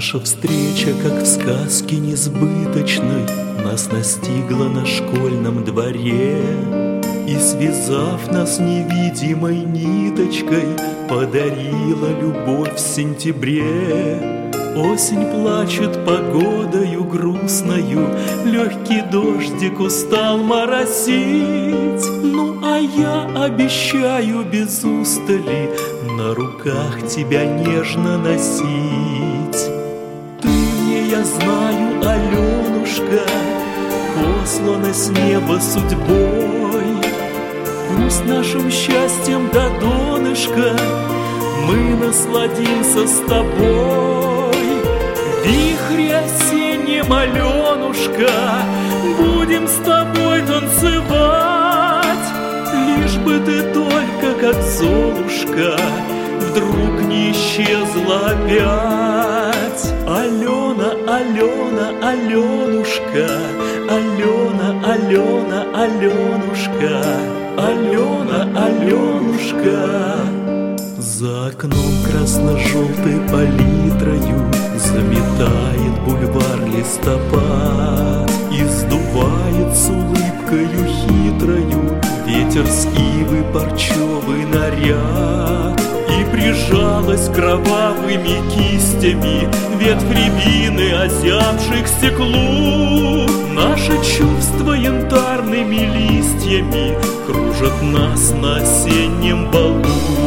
Наша встреча, как в сказке несбыточной, нас настигла на школьном дворе. И, связав нас невидимой ниточкой, подарила любовь в сентябре. Осень плачет погодою грустною, легкий дождик устал моросить. Ну, а я обещаю без устали на руках тебя нежно носить. Ты мне, я знаю, Аленушка, послана с неба судьбой. Пусть нашим счастьем до донышка мы насладимся с тобой. В вихре осеннем, Аленушка, будем с тобой танцевать. Лишь бы ты только, как Золушка, вдруг не исчезла опять. Алена, Алена, Аленушка, Алена, Алена, Аленушка, Алена, Аленушка. За окном красно-желтой палитрою заметает бульвар листопад и сдувает с улыбкою хитрою ветер с ивы парчевый наряд. И прижалась кровавыми кистями ветвь рябины, озябшей к стеклу. Наши чувства янтарными листьями кружат нас на осеннем балу.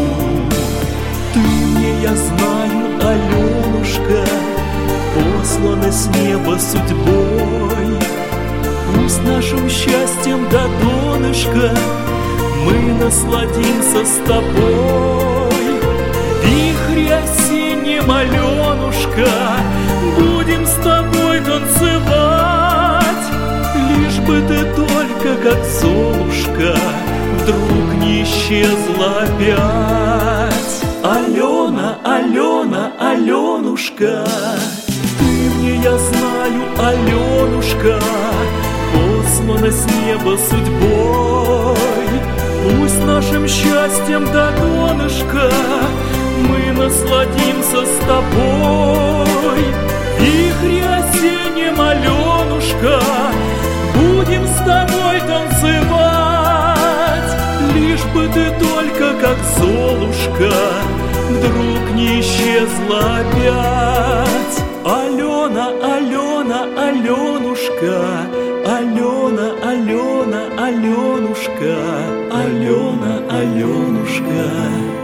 Ты мне, я знаю, Аленушка, послана с неба судьбой. Пусть нашим счастьем до донышка мы насладимся с тобой. В вихре осеннем, Аленушка, будем с тобой танцевать. Лишь бы ты только, как Золушка, вдруг не исчезла опять. Алена, Алена, Аленушка, ты мне, я знаю, Аленушка, послана с неба судьбой. Пусть нашим счастьем до донышка мы насладимся с тобой. В вихре осеннем, Аленушка, будем с тобой танцевать. Лишь бы ты только, как Золушка, вдруг не исчезла опять. Алена, Алена, Аленушка, Алена, Алена, Аленушка, Алена, Аленушка.